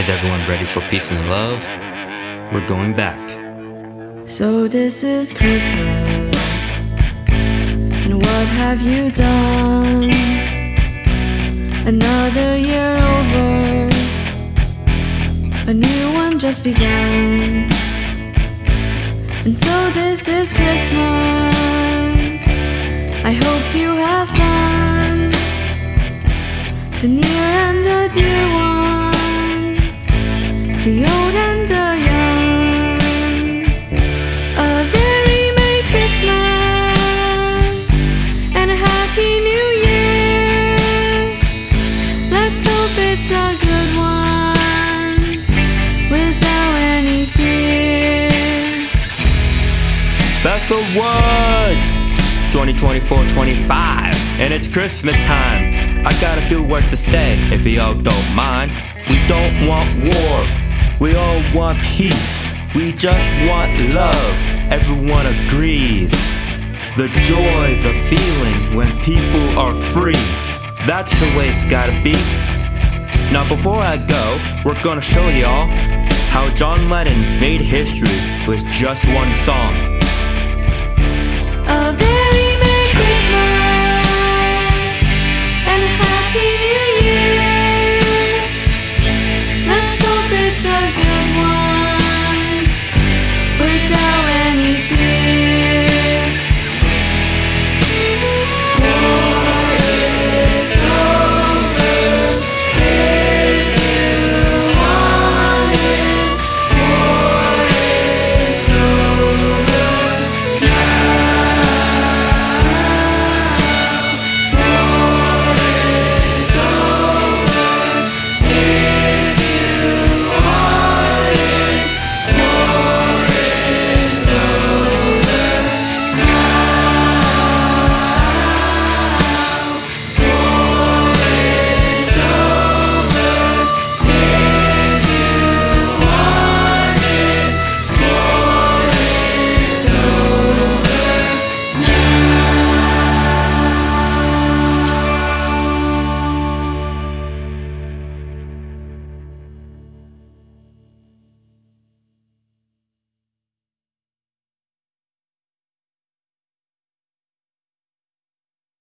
Is everyone ready for peace and love? We're going back. So this is Christmas, and what have you done? Another year over, a new one just begun. And so this is Christmas, I hope you have fun. The near and the dear ones, the old and the young, a very Merry Christmas and a Happy New Year. Let's hope it's a good one without any fear. Bethel Woods 2024-25, and it's Christmas time. I got a few words to say, if y'all don't mind. We don't want war, we all want peace. We just want love, everyone agrees. The joy, the feeling when people are free, that's the way it's gotta be. Now before I go, we're gonna show y'all how John Lennon made history with just one song. A